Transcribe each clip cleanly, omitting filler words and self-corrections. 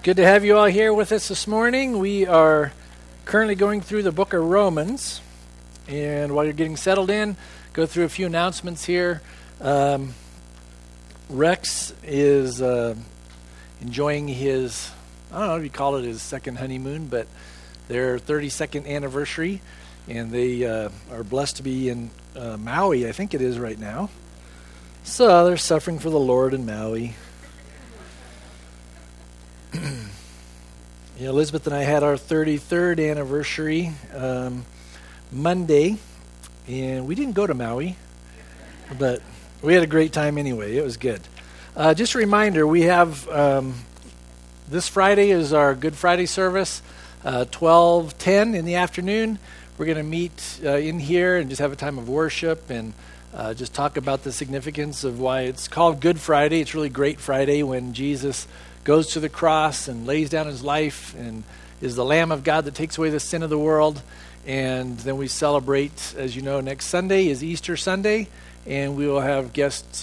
Good to have you all here with us this morning. We are currently going through the book of Romans. And while you're getting settled in, go through a few announcements here. Rex is enjoying his, I don't know if you call it his second honeymoon, but their 32nd anniversary. And they are blessed to be in Maui, I think it is right now. So they're suffering for the Lord in Maui. Elizabeth and I had our 33rd anniversary Monday, and we didn't go to Maui, but we had a great time anyway. It was good. Just a reminder, we have this Friday is our Good Friday service, 12:10 in the afternoon. We're going to meet in here and just have a time of worship and just talk about the significance of why it's called Good Friday. It's really Great Friday when Jesus goes to the cross and lays down his life and is the Lamb of God that takes away the sin of the world. And then we celebrate, as you know, next Sunday is Easter Sunday, and we will have guest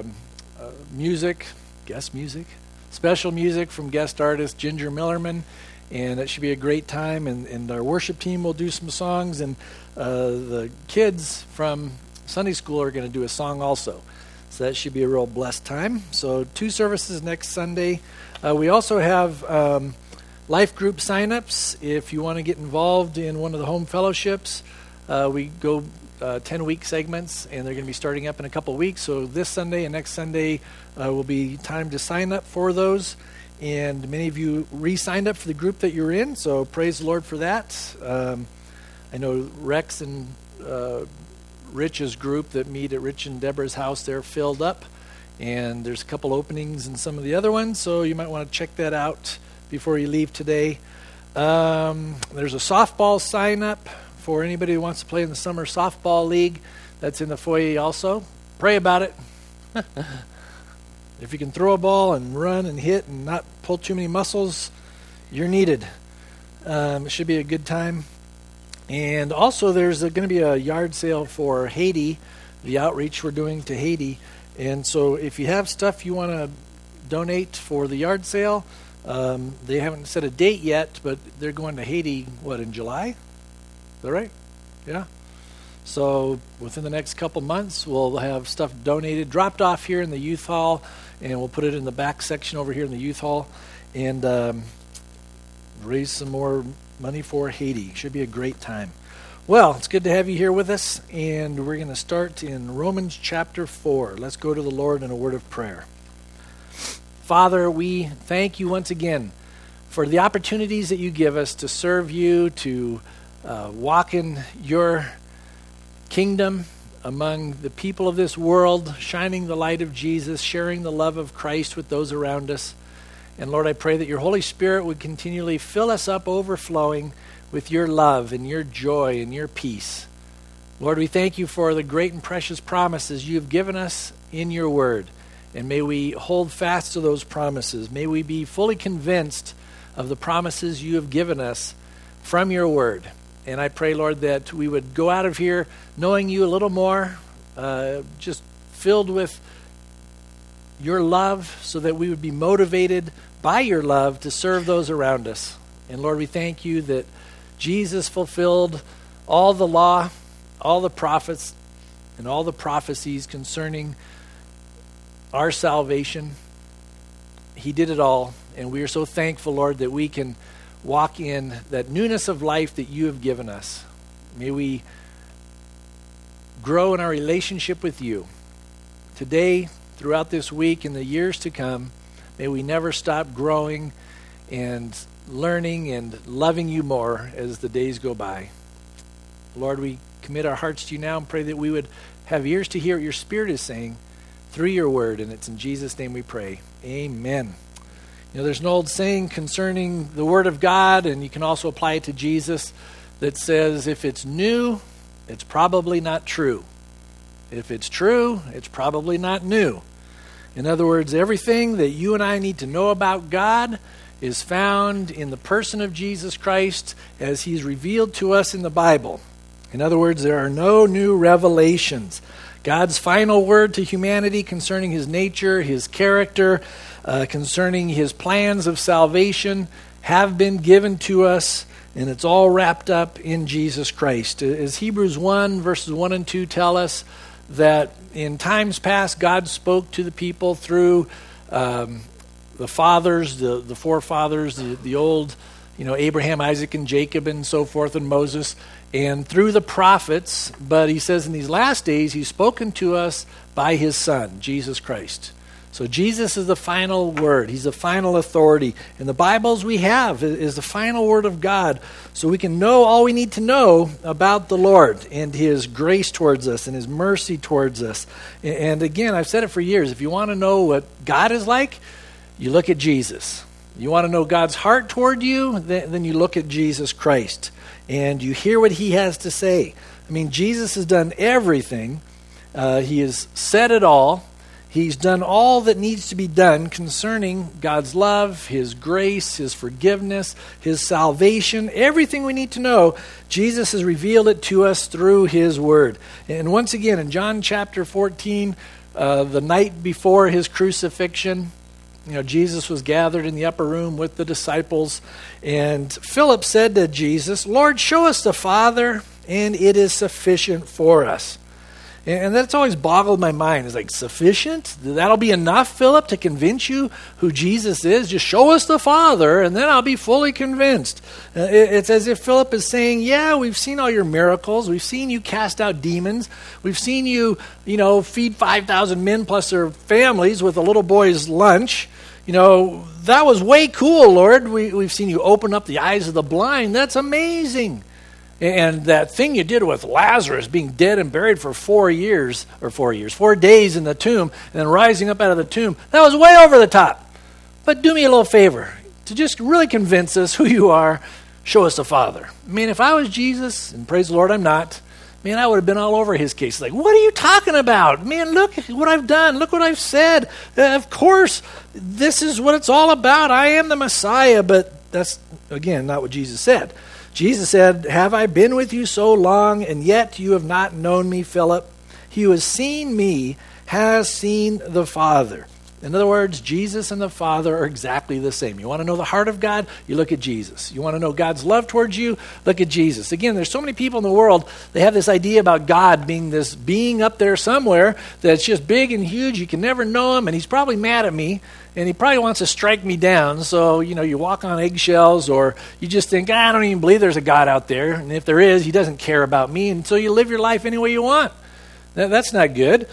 music, special music from guest artist Ginger Millerman, and it should be a great time. And our worship team will do some songs, and the kids from Sunday school are going to do a song also. So that should be a real blessed time. So 2 services next Sunday. We also have life group signups. If you want to get involved in one of the home fellowships, we go 10-week segments, and they're going to be starting up in a couple weeks. So this Sunday and next Sunday will be time to sign up for those. And many of you re-signed up for the group that you're in, so praise the Lord for that. I know Rex and Rich's group that meet at Rich and Deborah's house, they're filled up, and there's a couple openings in some of the other ones, so you might want to check that out before you leave today. There's a softball sign up for anybody who wants to play in the summer softball league. That's in the foyer also. Pray about it. If you can throw a ball and run and hit and not pull too many muscles, you're needed. It should be a good time. And also there's going to be a yard sale for Haiti, the outreach we're doing to Haiti. And so if you have stuff you want to donate for the yard sale, they haven't set a date yet, but they're going to Haiti, in July? Is that right? Yeah. So within the next couple months, we'll have stuff donated, dropped off here in the youth hall, and we'll put it in the back section over here in the youth hall, and raise some more money for Haiti. Should be a great time. Well, it's good to have you here with us, and we're going to start in Romans chapter 4. Let's go to the Lord in a word of prayer. Father, we thank you once again for the opportunities that you give us to serve you, to walk in your kingdom among the people of this world, shining the light of Jesus, sharing the love of Christ with those around us. And Lord, I pray that your Holy Spirit would continually fill us up overflowing with your love and your joy and your peace. Lord, we thank you for the great and precious promises you have given us in your word. And may we hold fast to those promises. May we be fully convinced of the promises you have given us from your word. And I pray, Lord, that we would go out of here knowing you a little more, just filled with your love, so that we would be motivated by your love to serve those around us. And Lord, we thank you that Jesus fulfilled all the law, all the prophets, and all the prophecies concerning our salvation. He did it all, and we are so thankful, Lord, that we can walk in that newness of life that you have given us. May we grow in our relationship with you. Today, throughout this week and the years to come, may we never stop growing and learning and loving you more as the days go by. Lord, we commit our hearts to you now and pray that we would have ears to hear what your Spirit is saying through your word, and it's in Jesus' name we pray. Amen. There's an old saying concerning the Word of God, and you can also apply it to Jesus, that says, if it's new, it's probably not true. If it's true, it's probably not new. In other words, everything that you and I need to know about God is found in the person of Jesus Christ as he's revealed to us in the Bible. In other words, there are no new revelations. God's final word to humanity concerning his nature, his character, concerning his plans of salvation have been given to us, and it's all wrapped up in Jesus Christ. As Hebrews 1, verses 1 and 2 tell us, that in times past God spoke to the people through the fathers, the forefathers, the old, Abraham, Isaac, and Jacob, and so forth, and Moses, and through the prophets. But he says in these last days, he's spoken to us by his Son, Jesus Christ. So Jesus is the final word. He's the final authority. And the Bibles we have is the final word of God. So we can know all we need to know about the Lord and his grace towards us and his mercy towards us. And again, I've said it for years. If you want to know what God is like, you look at Jesus. You want to know God's heart toward you, then you look at Jesus Christ. And you hear what he has to say. I mean, Jesus has done everything. He has said it all. He's done all that needs to be done concerning God's love, his grace, his forgiveness, his salvation, everything we need to know. Jesus has revealed it to us through his word. And once again, in John chapter 14, the night before his crucifixion, Jesus was gathered in the upper room with the disciples, and Philip said to Jesus, "Lord, show us the Father, and it is sufficient for us." And that's always boggled my mind. It's like, sufficient? That'll be enough, Philip, to convince you who Jesus is? Just show us the Father, and then I'll be fully convinced. It's as if Philip is saying, yeah, we've seen all your miracles. We've seen you cast out demons. We've seen you, feed 5,000 men plus their families with a little boy's lunch. That was way cool, Lord. We've seen you open up the eyes of the blind. That's amazing. And that thing you did with Lazarus being dead and buried for 4 days in the tomb, and then rising up out of the tomb, that was way over the top. But do me a little favor, to just really convince us who you are, show us the Father. I mean, if I was Jesus, and praise the Lord I'm not, I would have been all over his case. Like, what are you talking about? Man, look what I've done. Look what I've said. Of course, this is what it's all about. I am the Messiah. But that's, again, not what Jesus said. Jesus said, "Have I been with you so long, and yet you have not known me, Philip? He who has seen me has seen the Father." In other words, Jesus and the Father are exactly the same. You want to know the heart of God? You look at Jesus. You want to know God's love towards you? Look at Jesus. Again, there's so many people in the world, they have this idea about God being this being up there somewhere that's just big and huge. You can never know him, and he's probably mad at me, and he probably wants to strike me down. So, you walk on eggshells, or you just think, I don't even believe there's a God out there. And if there is, he doesn't care about me. And so you live your life any way you want. That's not good.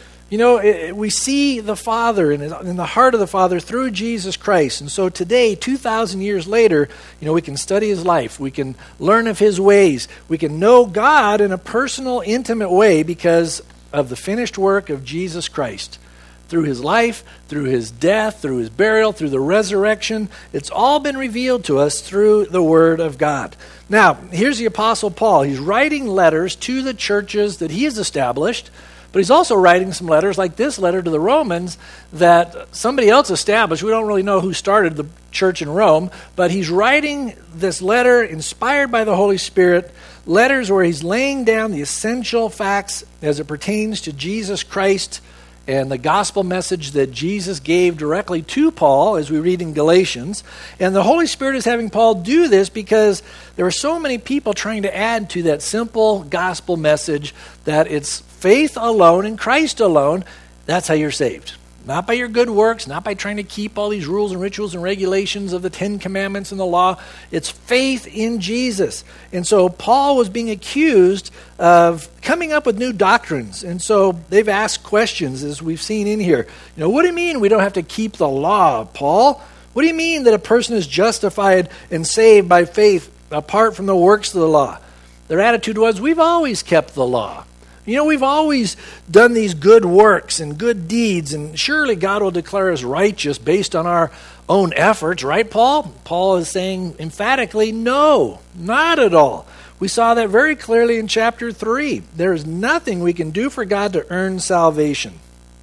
We see the Father in the heart of the Father through Jesus Christ. And so today, 2,000 years later, we can study his life. We can learn of his ways. We can know God in a personal, intimate way because of the finished work of Jesus Christ. Through his life, through his death, through his burial, through the resurrection. It's all been revealed to us through the Word of God. Now, here's the Apostle Paul. He's writing letters to the churches that he has established, but he's also writing some letters like this letter to the Romans that somebody else established. We don't really know who started the church in Rome, but he's writing this letter inspired by the Holy Spirit, letters where he's laying down the essential facts as it pertains to Jesus Christ and the gospel message that Jesus gave directly to Paul, as we read in Galatians. And the Holy Spirit is having Paul do this because there are so many people trying to add to that simple gospel message that it's faith alone in Christ alone. That's how you're saved. Not by your good works, not by trying to keep all these rules and rituals and regulations of the 10 Commandments and the law. It's faith in Jesus. And so Paul was being accused of coming up with new doctrines. And so they've asked questions, as we've seen in here. What do you mean we don't have to keep the law, Paul? What do you mean that a person is justified and saved by faith apart from the works of the law? Their attitude was, we've always kept the law. We've always done these good works and good deeds, and surely God will declare us righteous based on our own efforts, right, Paul? Paul is saying emphatically, no, not at all. We saw that very clearly in chapter 3. There is nothing we can do for God to earn salvation.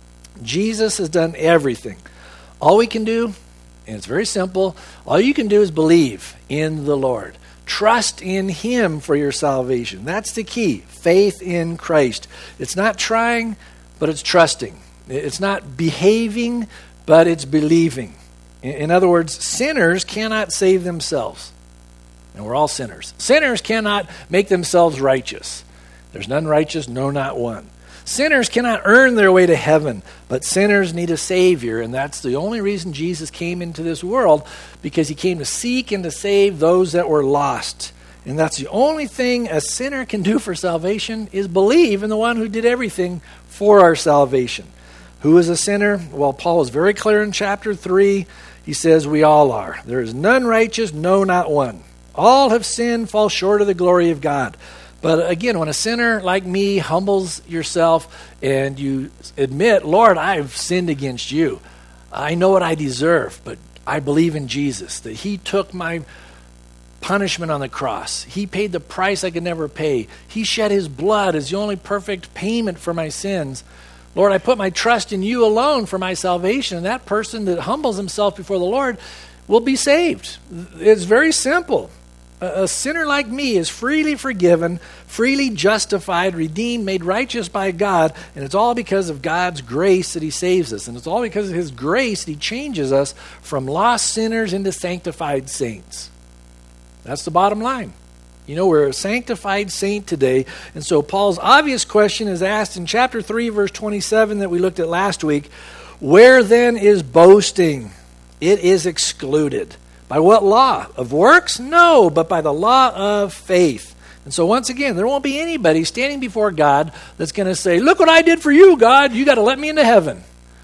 Jesus has done everything. All we can do, and it's very simple, all you can do is believe in the Lord. Trust in him for your salvation. That's the key. Faith in Christ. It's not trying, but it's trusting. It's not behaving, but it's believing. In other words, sinners cannot save themselves. And we're all sinners. Sinners cannot make themselves righteous. There's none righteous, no, not one. Sinners cannot earn their way to heaven, but sinners need a Savior, and that's the only reason Jesus came into this world, because he came to seek and to save those that were lost. And that's the only thing a sinner can do for salvation, is believe in the one who did everything for our salvation. Who is a sinner? Well, Paul is very clear in chapter 3. He says we all are. There is none righteous, no, not one. All have sinned, fall short of the glory of God. But again, when a sinner like me humbles yourself and you admit, Lord, I've sinned against you. I know what I deserve, but I believe in Jesus, that he took my punishment on the cross. He paid the price I could never pay. He shed his blood as the only perfect payment for my sins. Lord, I put my trust in you alone for my salvation. And that person that humbles himself before the Lord will be saved. It's very simple. A sinner like me is freely forgiven, freely justified, redeemed, made righteous by God, and it's all because of God's grace that he saves us. And it's all because of his grace that he changes us from lost sinners into sanctified saints. That's the bottom line. You know, we're a sanctified saint today, and so Paul's obvious question is asked in chapter 3, verse 27 that we looked at last week. Where then is boasting? It is excluded. By what law? Of works? No, but by the law of faith. And so once again, there won't be anybody standing before God that's going to say, look what I did for you, God. You got to let me into heaven.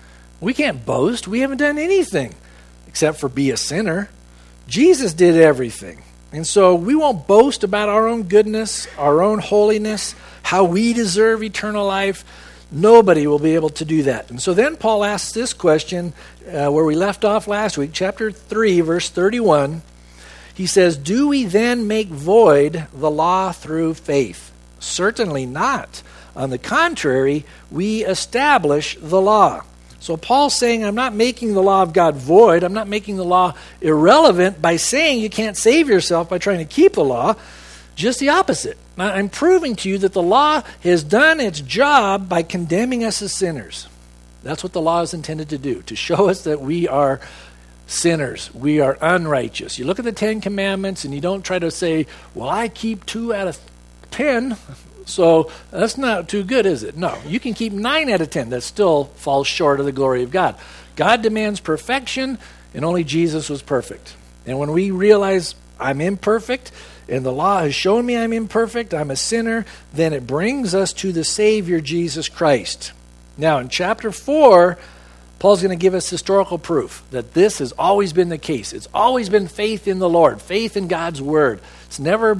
We can't boast. We haven't done anything except for be a sinner. Jesus did everything. And so we won't boast about our own goodness, our own holiness, how we deserve eternal life. Nobody will be able to do that. And so then Paul asks this question where we left off last week, chapter 3, verse 31. He says, do we then make void the law through faith? Certainly not. On the contrary, we establish the law. So Paul's saying, I'm not making the law of God void. I'm not making the law irrelevant by saying you can't save yourself by trying to keep the law. Just the opposite. I'm proving to you that the law has done its job by condemning us as sinners. That's what the law is intended to do, to show us that we are sinners. We are unrighteous. You look at the 10 Commandments and you don't try to say, well, I keep 2 out of 10, so that's not too good, is it? No, you can keep 9 out of 10. That still falls short of the glory of God. God demands perfection, and only Jesus was perfect. And when we realize I'm imperfect, and the law has shown me I'm imperfect, I'm a sinner, then it brings us to the Savior, Jesus Christ. Now, in chapter 4, Paul's going to give us historical proof that this has always been the case. It's always been faith in the Lord, faith in God's Word. It's never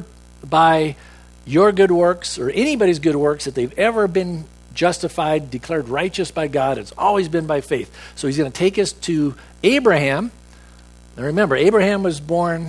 by your good works or anybody's good works that they've ever been justified, declared righteous by God. It's always been by faith. So he's going to take us to Abraham. Now remember, Abraham was born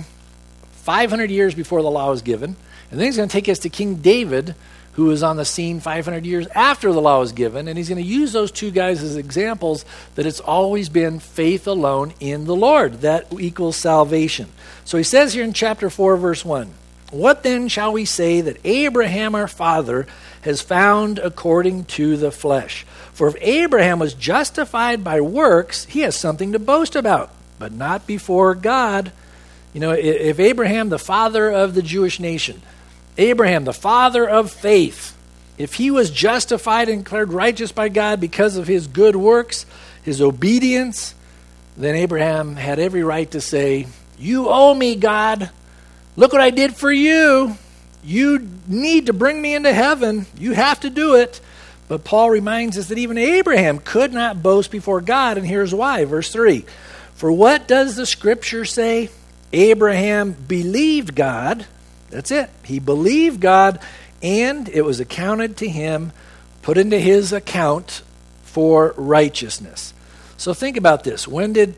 500 years before the law was given. And then he's going to take us to King David, who was on the scene 500 years after the law was given. And he's going to use those two guys as examples that it's always been faith alone in the Lord. That equals salvation. So he says here in chapter 4, verse 1, what then shall we say that Abraham our father has found according to the flesh? For if Abraham was justified by works, he has something to boast about, but not before God. You know, if Abraham, the father of the Jewish nation, Abraham, the father of faith, if he was justified and declared righteous by God because of his good works, his obedience, then Abraham had every right to say, you owe me, God. Look what I did for you. You need to bring me into heaven. You have to do it. But Paul reminds us that even Abraham could not boast before God, and here's why. Verse 3, for what does the Scripture say? Abraham believed God. That's it. He believed God, and it was accounted to him, put into his account for righteousness. So think about this. When did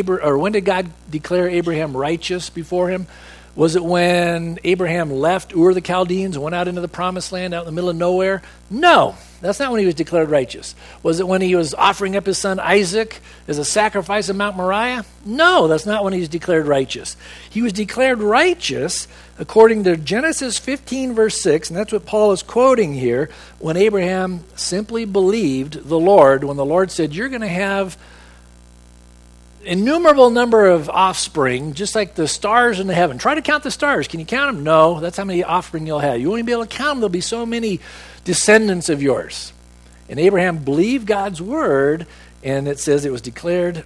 God declare Abraham righteous before him? Was it when Abraham left Ur the Chaldeans and went out into the promised land out in the middle of nowhere? No. That's not when he was declared righteous. Was it when he was offering up his son Isaac as a sacrifice on Mount Moriah? No, that's not when he was declared righteous. He was declared righteous according to Genesis 15, verse 6, and that's what Paul is quoting here, when Abraham simply believed the Lord, when the Lord said, you're going to have innumerable number of offspring, just like the stars in the heaven. Try to count the stars. Can you count them? No, that's how many offspring you'll have. You won't even be able to count them. There'll be so many descendants of yours. And Abraham believed God's word, and it says he was declared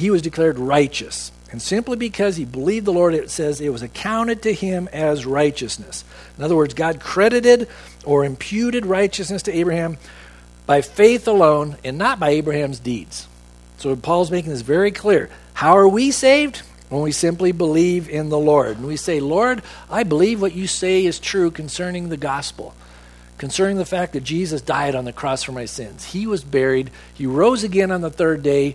righteous. And simply because he believed the Lord, it says it was accounted to him as righteousness. In other words, God credited or imputed righteousness to Abraham by faith alone and not by Abraham's deeds. So Paul's making this very clear. How are we saved? When we simply believe in the Lord. And we say, Lord, I believe what you say is true concerning the gospel, concerning the fact that Jesus died on the cross for my sins. He was buried. He rose again on the third day.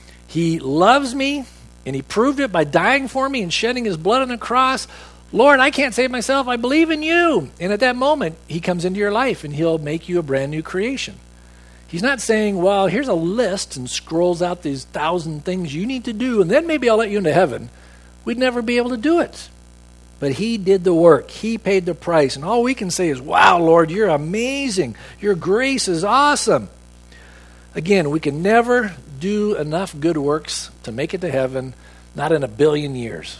He loves me. And he proved it by dying for me and shedding his blood on the cross. Lord, I can't save myself. I believe in you. And at that moment, he comes into your life and he'll make you a brand new creation. He's not saying, well, here's a list and scrolls out these 1,000 things you need to do, and then maybe I'll let you into heaven. We'd never be able to do it. But he did the work. He paid the price. And all we can say is, wow, Lord, you're amazing. Your grace is awesome. Again, we can never do enough good works to make it to heaven, not in 1 billion years.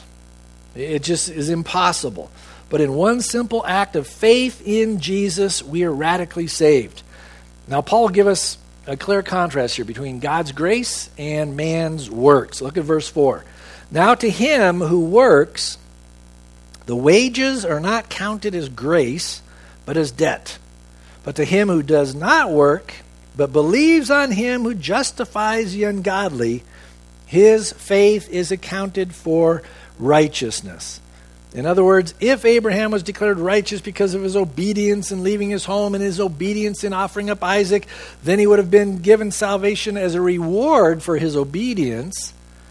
It just is impossible. But in one simple act of faith in Jesus, we are radically saved. Now, Paul will give us a clear contrast here between God's grace and man's works. Look at verse 4. Now to him who works, the wages are not counted as grace, but as debt. But to him who does not work, but believes on him who justifies the ungodly, his faith is accounted for righteousness. In other words, if Abraham was declared righteous because of his obedience in leaving his home and his obedience in offering up Isaac, then he would have been given salvation as a reward for his obedience.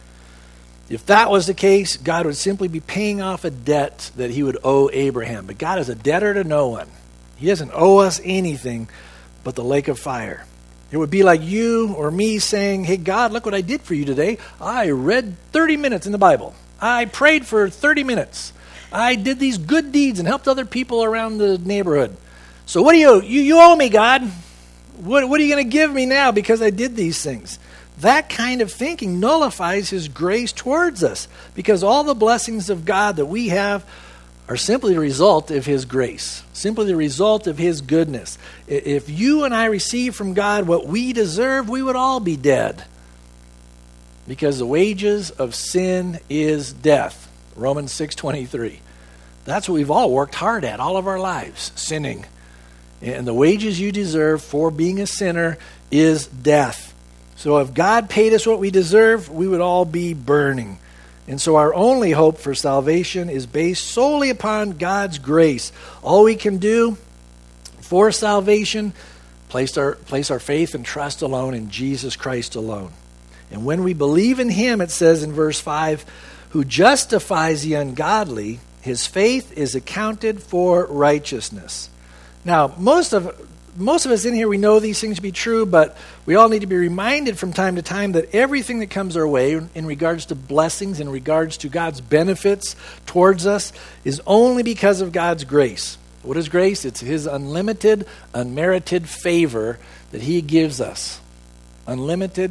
If that was the case, God would simply be paying off a debt that he would owe Abraham. But God is a debtor to no one. He doesn't owe us anything but the lake of fire. It would be like you or me saying, hey, God, look what I did for you today. I read 30 minutes in the Bible. I prayed for 30 minutes. I did these good deeds and helped other people around the neighborhood. So what do you owe me, God? What are you going to give me now because I did these things? That kind of thinking nullifies his grace towards us, because all the blessings of God that we have are simply the result of his grace, simply the result of his goodness. If you and I receive from God what we deserve, we would all be dead, because the wages of sin is death. Romans 6:23. That's what we've all worked hard at all of our lives, sinning. And the wages you deserve for being a sinner is death. So if God paid us what we deserve, we would all be burning. And so our only hope for salvation is based solely upon God's grace. All we can do for salvation, place our faith and trust alone in Jesus Christ alone. And when we believe in him, it says in verse 5, who justifies the ungodly, his faith is accounted for righteousness. Now, most of us in here, we know these things to be true, but we all need to be reminded from time to time that everything that comes our way in regards to blessings, in regards to God's benefits towards us, is only because of God's grace. What is grace? It's his unlimited, unmerited favor that he gives us. Unmerited,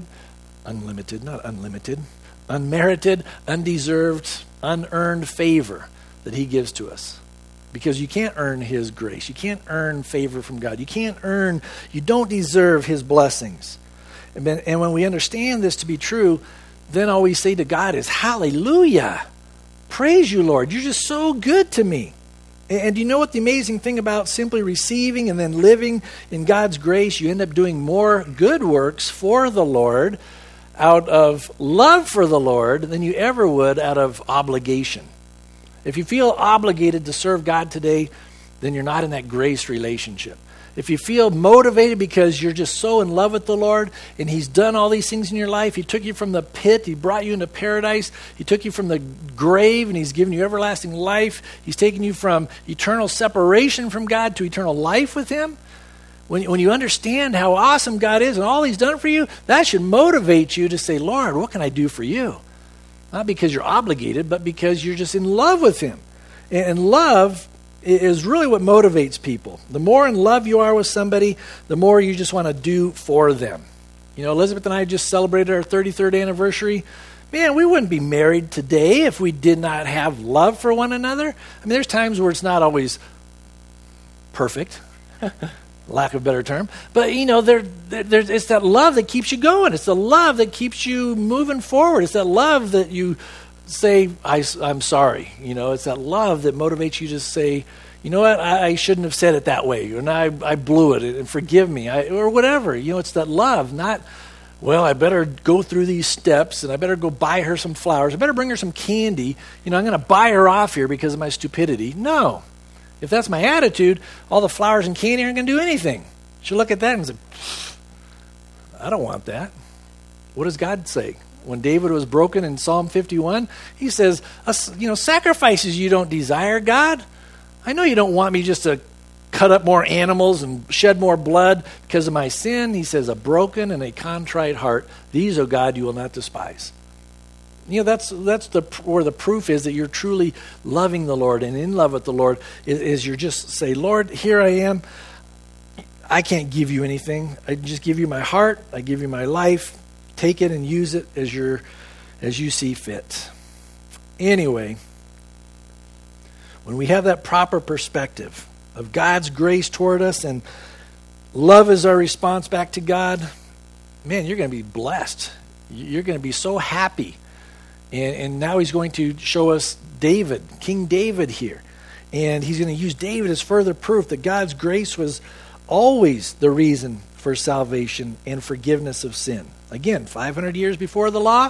undeserved, unearned favor that he gives to us. Because you can't earn his grace. You can't earn favor from God. You don't deserve his blessings. And when we understand this to be true, then all we say to God is, hallelujah. Praise you, Lord. You're just so good to me. And you know what the amazing thing about simply receiving and then living in God's grace, you end up doing more good works for the Lord out of love for the Lord than you ever would out of obligation. If you feel obligated to serve God today, then you're not in that grace relationship. If you feel motivated because you're just so in love with the Lord and he's done all these things in your life, he took you from the pit, he brought you into paradise, he took you from the grave and he's given you everlasting life, he's taken you from eternal separation from God to eternal life with him. when you understand how awesome God is and all he's done for you, that should motivate you to say, Lord, what can I do for you? Not because you're obligated, but because you're just in love with him. And love is really what motivates people. The more in love you are with somebody, the more you just want to do for them. You know, Elizabeth and I just celebrated our 33rd anniversary. Man, we wouldn't be married today if we did not have love for one another. I mean, there's times where it's not always perfect, lack of a better term. But, you know, it's that love that keeps you going. It's the love that keeps you moving forward. It's that love that you say, I'm sorry. You know, it's that love that motivates you to say, you know what, I shouldn't have said it that way. And I blew it, and forgive me, or whatever. You know, it's that love, not, well, I better go through these steps, and I better go buy her some flowers. I better bring her some candy. You know, I'm going to buy her off here because of my stupidity. No. If that's my attitude, all the flowers and candy aren't going to do anything. You should look at that and say, I don't want that. What does God say? When David was broken in Psalm 51, he says, sacrifices you don't desire, God. I know you don't want me just to cut up more animals and shed more blood because of my sin. He says, a broken and a contrite heart, these, O God, you will not despise. You know, that's where the proof is that you're truly loving the Lord and in love with the Lord, is you're just say, Lord, here I am. I can't give you anything. I just give you my heart. I give you my life. Take it and use it as you see fit. Anyway, when we have that proper perspective of God's grace toward us and love is our response back to God, man, you're going to be blessed. You're going to be so happy. And now he's going to show us David, King David here. And he's going to use David as further proof that God's grace was always the reason for salvation and forgiveness of sin. Again, 500 years before the law,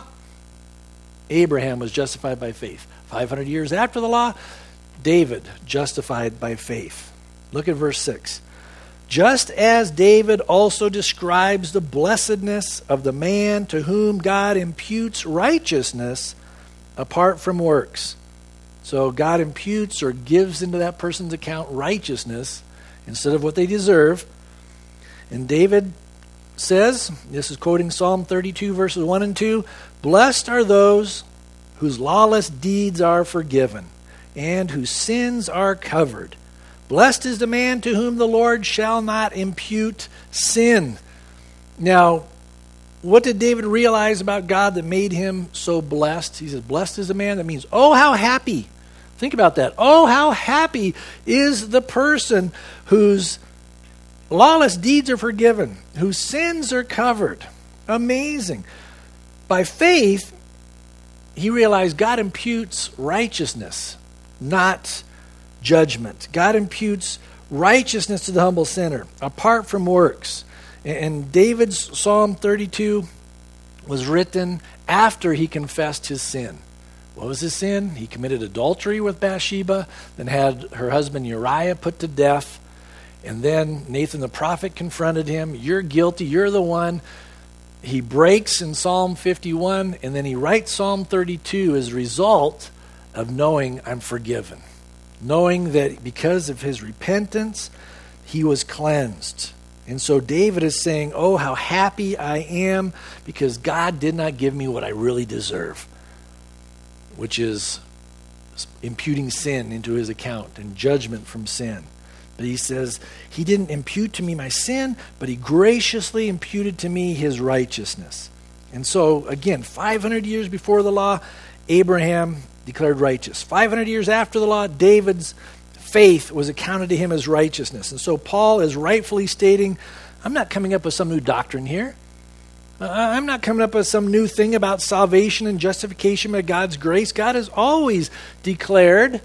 Abraham was justified by faith. 500 years after the law, David justified by faith. Look at verse 6. Just as David also describes the blessedness of the man to whom God imputes righteousness apart from works. So God imputes or gives into that person's account righteousness instead of what they deserve. And David says, this is quoting Psalm 32 verses 1 and 2, blessed are those whose lawless deeds are forgiven and whose sins are covered. Blessed is the man to whom the Lord shall not impute sin. Now, what did David realize about God that made him so blessed? He says, blessed is the man. That means, oh, how happy. Think about that. Oh, how happy is the person whose lawless deeds are forgiven, whose sins are covered. Amazing. By faith, he realized God imputes righteousness, not judgment. God imputes righteousness to the humble sinner, apart from works. And David's Psalm 32 was written after he confessed his sin. What was his sin? He committed adultery with Bathsheba, then had her husband Uriah put to death. And then Nathan the prophet confronted him. You're guilty. You're the one. He breaks in Psalm 51, and then he writes Psalm 32 as a result of knowing I'm forgiven. Knowing that because of his repentance, he was cleansed. And so David is saying, oh, how happy I am because God did not give me what I really deserve, which is imputing sin into his account and judgment from sin. But he says, he didn't impute to me my sin, but he graciously imputed to me his righteousness. And so, again, 500 years before the law, Abraham declared righteous. 500 years after the law, David's faith was accounted to him as righteousness. And so Paul is rightfully stating, I'm not coming up with some new doctrine here. I'm not coming up with some new thing about salvation and justification by God's grace. God has always declared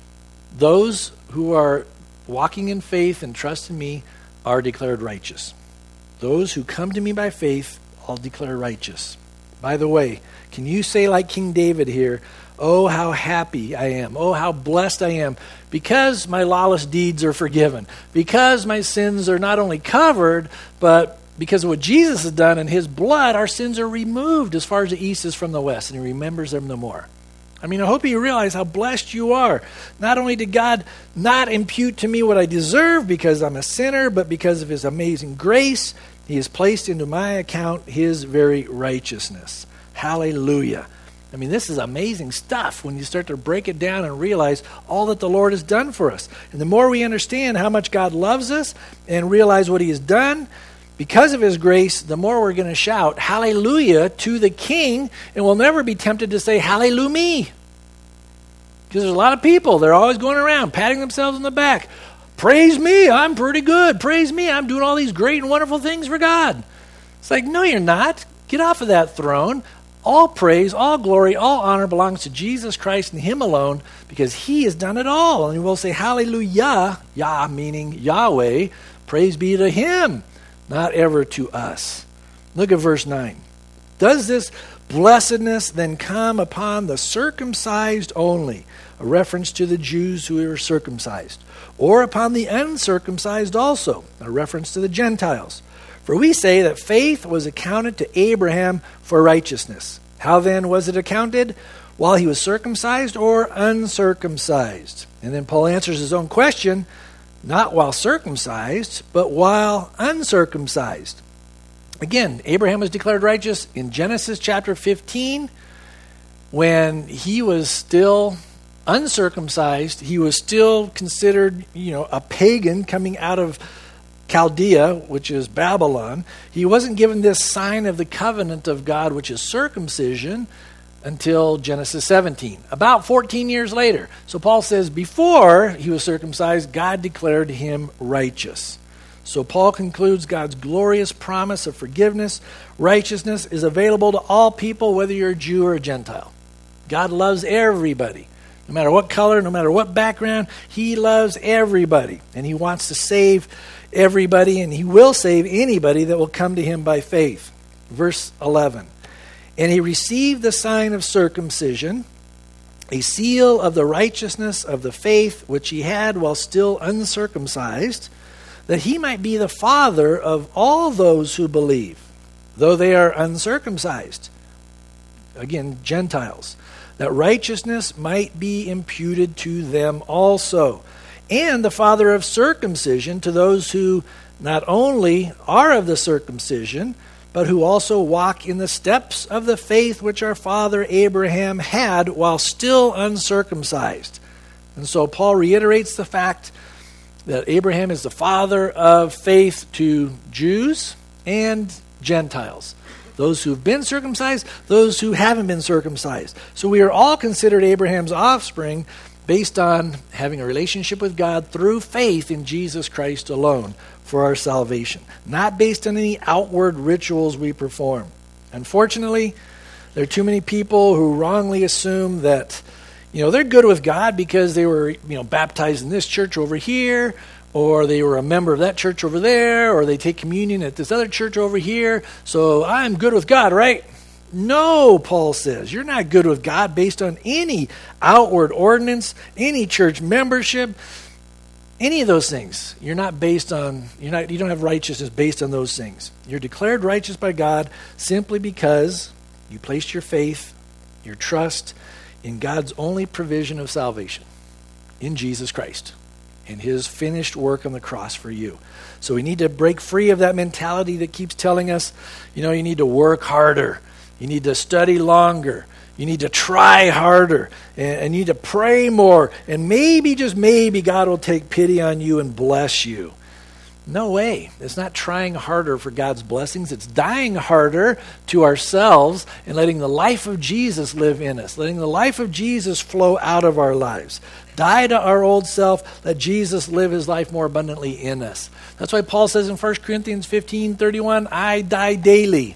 those who are walking in faith and trust in me are declared righteous. Those who come to me by faith, I'll declare righteous. By the way, can you say like King David here, oh, how happy I am. Oh, how blessed I am. Because my lawless deeds are forgiven. Because my sins are not only covered, but because of what Jesus has done in his blood, our sins are removed as far as the east is from the west. And he remembers them no more. I mean, I hope you realize how blessed you are. Not only did God not impute to me what I deserve because I'm a sinner, but because of his amazing grace, he has placed into my account his very righteousness. Hallelujah. I mean, this is amazing stuff when you start to break it down and realize all that the Lord has done for us. And the more we understand how much God loves us and realize what he has done, because of his grace, the more we're going to shout, hallelujah, to the King, and we'll never be tempted to say, hallelujah me. Because there's a lot of people, they're always going around, patting themselves on the back. Praise me, I'm pretty good. Praise me, I'm doing all these great and wonderful things for God. It's like, no, you're not. Get off of that throne. All praise, all glory, all honor belongs to Jesus Christ and him alone, because he has done it all. And we'll say, hallelujah, Yah meaning Yahweh, praise be to him, not ever to us. Look at verse 9. Does this blessedness then come upon the circumcised only, a reference to the Jews who were circumcised, or upon the uncircumcised also, a reference to the Gentiles? For we say that faith was accounted to Abraham for righteousness. How then was it accounted? While he was circumcised or uncircumcised? And then Paul answers his own question, not while circumcised, but while uncircumcised. Again, Abraham was declared righteous in Genesis chapter 15 when he was still uncircumcised. He was still considered, a pagan coming out of Chaldea, which is Babylon. He wasn't given this sign of the covenant of God, which is circumcision, until Genesis 17, about 14 years later. So Paul says before he was circumcised, God declared him righteous. So Paul concludes God's glorious promise of forgiveness, righteousness is available to all people, whether you're a Jew or a Gentile. God loves everybody. No matter what color, no matter what background, he loves everybody. And he wants to save everybody, and he will save anybody that will come to him by faith. Verse 11. And he received the sign of circumcision, a seal of the righteousness of the faith which he had while still uncircumcised, that he might be the father of all those who believe, though they are uncircumcised. Again, Gentiles. That righteousness might be imputed to them also. And the father of circumcision to those who not only are of the circumcision, but who also walk in the steps of the faith which our father Abraham had while still uncircumcised. And so Paul reiterates the fact that Abraham is the father of faith to Jews and Gentiles. Those who have been circumcised, those who haven't been circumcised. So we are all considered Abraham's offspring based on having a relationship with God through faith in Jesus Christ alone for our salvation, not based on any outward rituals we perform. Unfortunately, there are too many people who wrongly assume that, they're good with God because they were, baptized in this church over here, or they were a member of that church over there, or they take communion at this other church over here, so I'm good with God, right? No, Paul says, you're not good with God based on any outward ordinance, any church membership, any of those things. You're not based on, you don't have righteousness based on those things. You're declared righteous by God simply because you placed your faith, your trust in God's only provision of salvation, in Jesus Christ, and his finished work on the cross for you. So we need to break free of that mentality that keeps telling us, you need to work harder. You need to study longer. You need to try harder. And you need to pray more. And maybe, just maybe, God will take pity on you and bless you. No way. It's not trying harder for God's blessings. It's dying harder to ourselves and letting the life of Jesus live in us. Letting the life of Jesus flow out of our lives. Die to our old self. Let Jesus live his life more abundantly in us. That's why Paul says in 1 Corinthians 15:31, I die daily.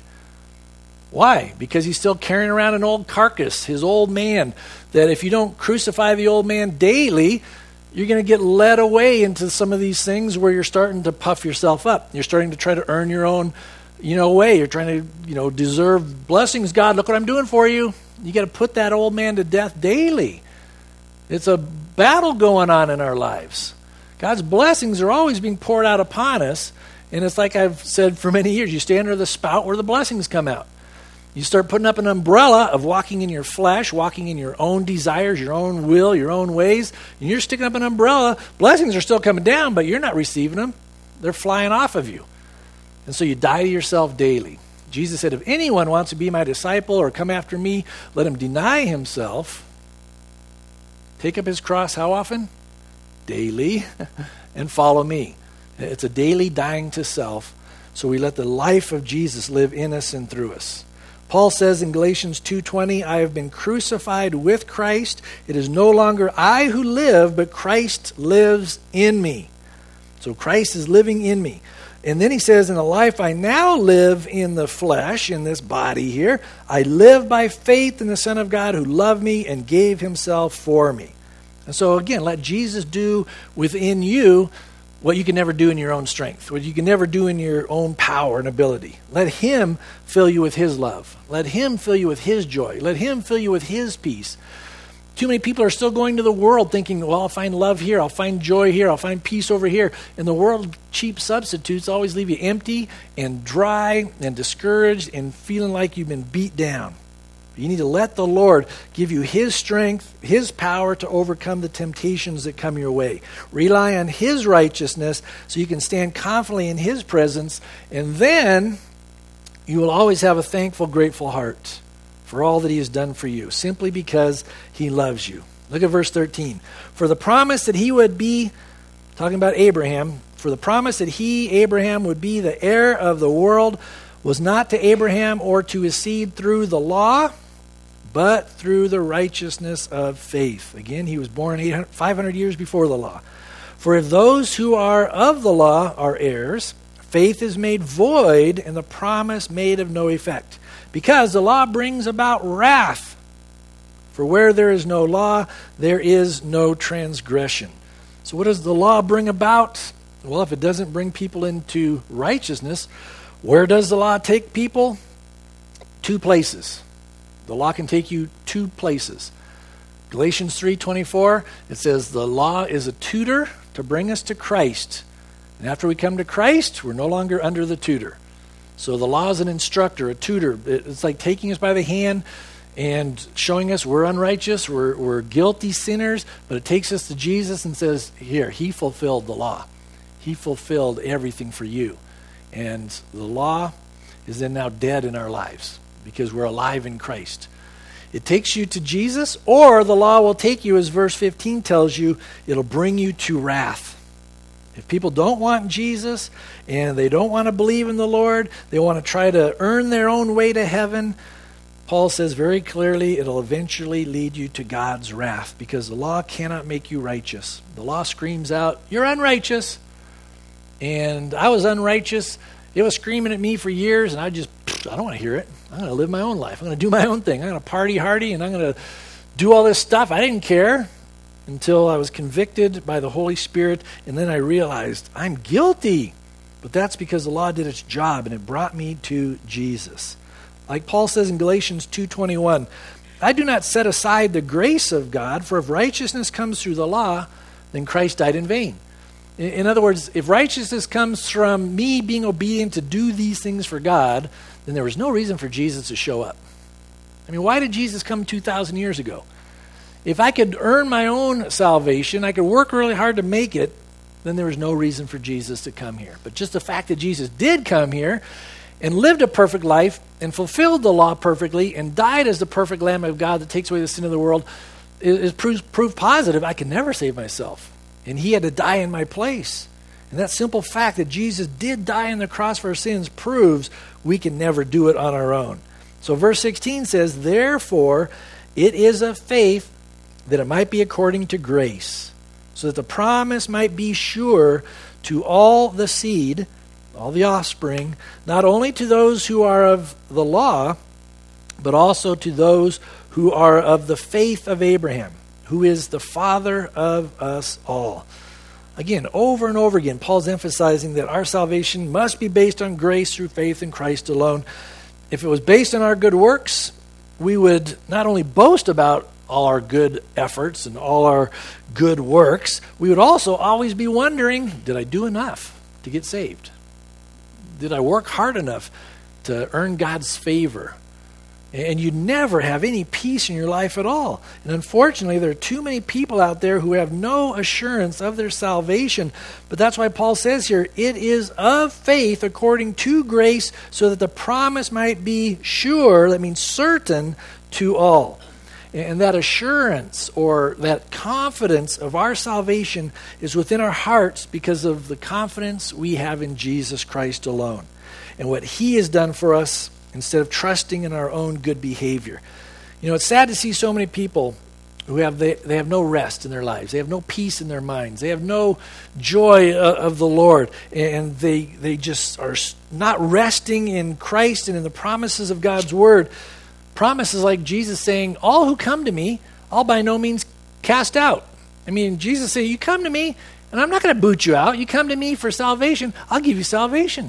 Why? Because he's still carrying around an old carcass, his old man, that if you don't crucify the old man daily, you're going to get led away into some of these things where you're starting to puff yourself up. You're starting to try to earn your own, way. You're trying to, deserve blessings. God, look what I'm doing for you. You got to put that old man to death daily. It's a battle going on in our lives. God's blessings are always being poured out upon us. And it's like I've said for many years, you stay under the spout where the blessings come out. You start putting up an umbrella of walking in your flesh, walking in your own desires, your own will, your own ways, and you're sticking up an umbrella. Blessings are still coming down, but you're not receiving them. They're flying off of you. And so you die to yourself daily. Jesus said, if anyone wants to be my disciple or come after me, let him deny himself, take up his cross how often? Daily, and follow me. It's a daily dying to self, so we let the life of Jesus live in us and through us. Paul says in Galatians 2:20, I have been crucified with Christ. It is no longer I who live, but Christ lives in me. So Christ is living in me. And then he says, in the life I now live in the flesh, in this body here, I live by faith in the Son of God who loved me and gave himself for me. And so again, let Jesus do within you what you can never do in your own strength, what you can never do in your own power and ability. Let him fill you with his love. Let him fill you with his joy. Let him fill you with his peace. Too many people are still going to the world thinking, well, I'll find love here, I'll find joy here, I'll find peace over here. And the world cheap substitutes always leave you empty and dry and discouraged and feeling like you've been beat down. You need to let the Lord give you his strength, his power to overcome the temptations that come your way. Rely on his righteousness so you can stand confidently in his presence, and then you will always have a thankful, grateful heart for all that he has done for you, simply because he loves you. Look at verse 13. For the promise that he would be, talking about Abraham, for the promise that he, Abraham, would be the heir of the world was not to Abraham or to his seed through the law, but through the righteousness of faith. Again, he was born 500 years before the law. For if those who are of the law are heirs, faith is made void and the promise made of no effect. Because the law brings about wrath. For where there is no law, there is no transgression. So what does the law bring about? Well, if it doesn't bring people into righteousness, where does the law take people? 2 places. The law can take you 2 places. Galatians 3:24, it says the law is a tutor to bring us to Christ. And after we come to Christ, we're no longer under the tutor. So the law is an instructor, a tutor. It's like taking us by the hand and showing us we're unrighteous, we're guilty sinners, but it takes us to Jesus and says, here, he fulfilled the law. He fulfilled everything for you. And the law is then now dead in our lives because we're alive in Christ. It takes you to Jesus, or the law will take you, as verse 15 tells you, it'll bring you to wrath. If people don't want Jesus and they don't want to believe in the Lord, they want to try to earn their own way to heaven, Paul says very clearly it'll eventually lead you to God's wrath because the law cannot make you righteous. The law screams out, you're unrighteous. And I was unrighteous. It was screaming at me for years, and I don't want to hear it. I'm going to live my own life. I'm going to do my own thing. I'm going to party hardy, and I'm going to do all this stuff. I didn't care until I was convicted by the Holy Spirit, and then I realized I'm guilty. But that's because the law did its job, and it brought me to Jesus. Like Paul says in Galatians 2:21, I do not set aside the grace of God, for if righteousness comes through the law, then Christ died in vain. In other words, if righteousness comes from me being obedient to do these things for God, then there was no reason for Jesus to show up. I mean, why did Jesus come 2,000 years ago? If I could earn my own salvation, I could work really hard to make it, then there was no reason for Jesus to come here. But just the fact that Jesus did come here and lived a perfect life and fulfilled the law perfectly and died as the perfect Lamb of God that takes away the sin of the world is proof positive I can never save myself. And he had to die in my place. And that simple fact that Jesus did die on the cross for our sins proves we can never do it on our own. So verse 16 says, therefore, it is of faith that it might be according to grace, so that the promise might be sure to all the seed, all the offspring, not only to those who are of the law, but also to those who are of the faith of Abraham, who is the father of us all. Again, over and over again, Paul's emphasizing that our salvation must be based on grace through faith in Christ alone. If it was based on our good works, we would not only boast about all our good efforts and all our good works, we would also always be wondering, did I do enough to get saved? Did I work hard enough to earn God's favor? And you never have any peace in your life at all. And unfortunately, there are too many people out there who have no assurance of their salvation. But that's why Paul says here, it is of faith according to grace, so that the promise might be sure, that means certain, to all. And that assurance or that confidence of our salvation is within our hearts because of the confidence we have in Jesus Christ alone and what he has done for us, instead of trusting in our own good behavior. You know, it's sad to see so many people who they have no rest in their lives. They have no peace in their minds. They have no joy of the Lord. And they just are not resting in Christ and in the promises of God's word. Promises like Jesus saying, all who come to me, I'll by no means cast out. I mean, Jesus said, you come to me, and I'm not going to boot you out. You come to me for salvation, I'll give you salvation.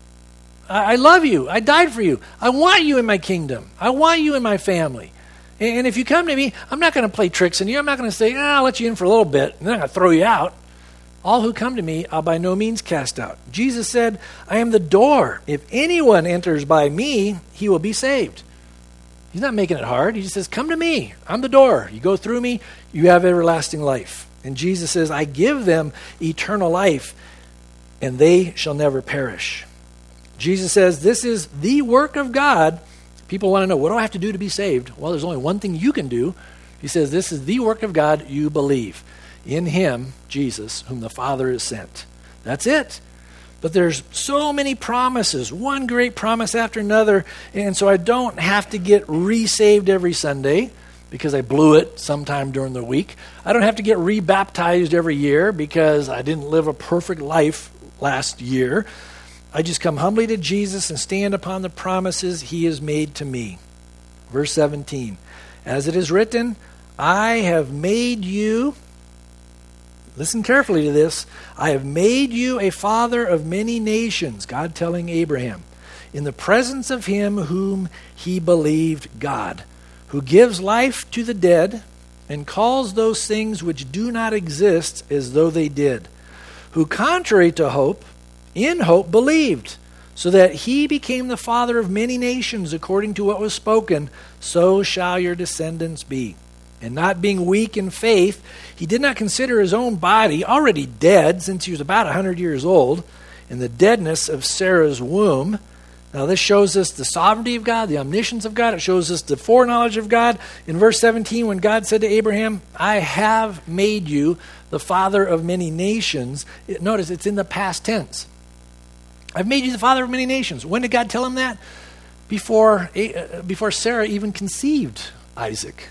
I love you. I died for you. I want you in my kingdom. I want you in my family. And if you come to me, I'm not going to play tricks on you. I'm not going to say, I'll let you in for a little bit, and then I'm going to throw you out. All who come to me, I'll by no means cast out. Jesus said, I am the door. If anyone enters by me, he will be saved. He's not making it hard. He just says, come to me. I'm the door. You go through me, you have everlasting life. And Jesus says, I give them eternal life, and they shall never perish. Jesus says, this is the work of God. People want to know, what do I have to do to be saved? Well, there's only one thing you can do. He says, this is the work of God, you believe in him, Jesus, whom the Father has sent. That's it. But there's so many promises, one great promise after another, and so I don't have to get re-saved every Sunday because I blew it sometime during the week. I don't have to get re-baptized every year because I didn't live a perfect life last year. I just come humbly to Jesus and stand upon the promises he has made to me. Verse 17, as it is written, I have made you, listen carefully to this, I have made you a father of many nations, God telling Abraham, in the presence of him whom he believed, God, who gives life to the dead and calls those things which do not exist as though they did, who contrary to hope, in hope believed, so that he became the father of many nations according to what was spoken, so shall your descendants be. And not being weak in faith, he did not consider his own body already dead, since he was about 100 years old, in the deadness of Sarah's womb. Now this shows us the sovereignty of God, the omniscience of God. It shows us the foreknowledge of God. In verse 17, when God said to Abraham, I have made you the father of many nations, notice it's in the past tense. I've made you the father of many nations. When did God tell him that? Before Sarah even conceived Isaac.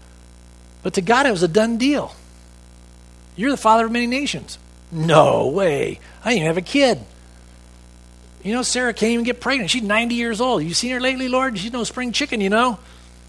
But to God, it was a done deal. You're the father of many nations. No way. I didn't even have a kid. You know, Sarah can't even get pregnant. She's 90 years old. You seen her lately, Lord? She's no spring chicken, you know.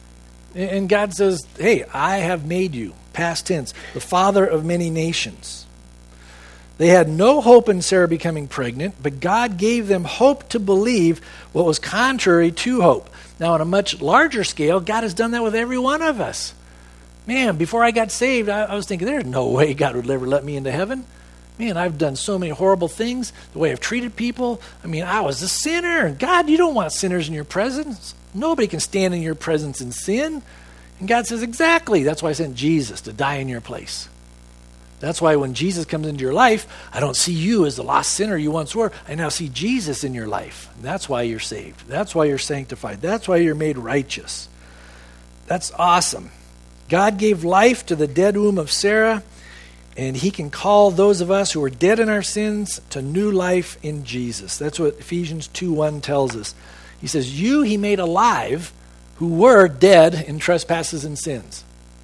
And God says, hey, I have made you, past tense, the father of many nations. They had no hope in Sarah becoming pregnant, but God gave them hope to believe what was contrary to hope. Now, on a much larger scale, God has done that with every one of us. Man, before I got saved, I was thinking, there's no way God would ever let me into heaven. Man, I've done so many horrible things, the way I've treated people. I mean, I was a sinner. God, you don't want sinners in your presence. Nobody can stand in your presence and sin. And God says, exactly. That's why I sent Jesus to die in your place. That's why when Jesus comes into your life, I don't see you as the lost sinner you once were. I now see Jesus in your life. And that's why you're saved. That's why you're sanctified. That's why you're made righteous. That's awesome. God gave life to the dead womb of Sarah, and he can call those of us who are dead in our sins to new life in Jesus. That's what Ephesians 2:1 tells us. He says, you he made alive who were dead in trespasses and sins.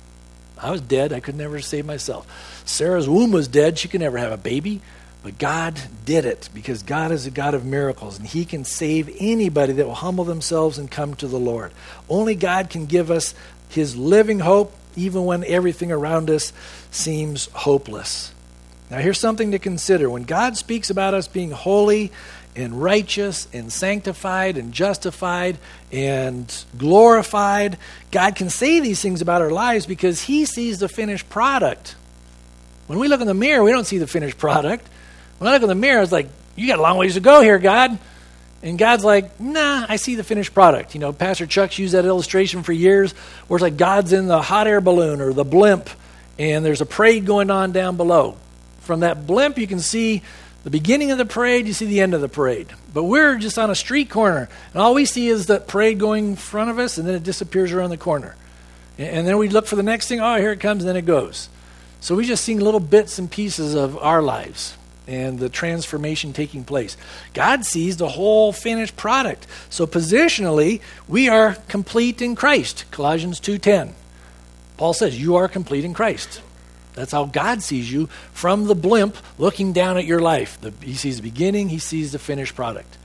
I was dead. I could never save myself. Sarah's womb was dead. She could never have a baby. But God did it because God is a God of miracles, and he can save anybody that will humble themselves and come to the Lord. Only God can give us his living hope even when everything around us seems hopeless. Now here's something to consider. When God speaks about us being holy and righteous and sanctified and justified and glorified, God can say these things about our lives because he sees the finished product. When we look in the mirror, we don't see the finished product. When I look in the mirror, it's like, you got a long ways to go here, God. And God's like, nah, I see the finished product. Pastor Chuck's used that illustration for years, where it's like God's in the hot air balloon or the blimp, and there's a parade going on down below. From that blimp, you can see the beginning of the parade, you see the end of the parade. But we're just on a street corner, and all we see is that parade going in front of us, and then it disappears around the corner. And then we look for the next thing, oh, here it comes, and then it goes. So we just see little bits and pieces of our lives and the transformation taking place. God sees the whole finished product. So positionally, we are complete in Christ. Colossians 2:10. Paul says, you are complete in Christ. That's how God sees you from the blimp looking down at your life. He sees the beginning, he sees the finished product.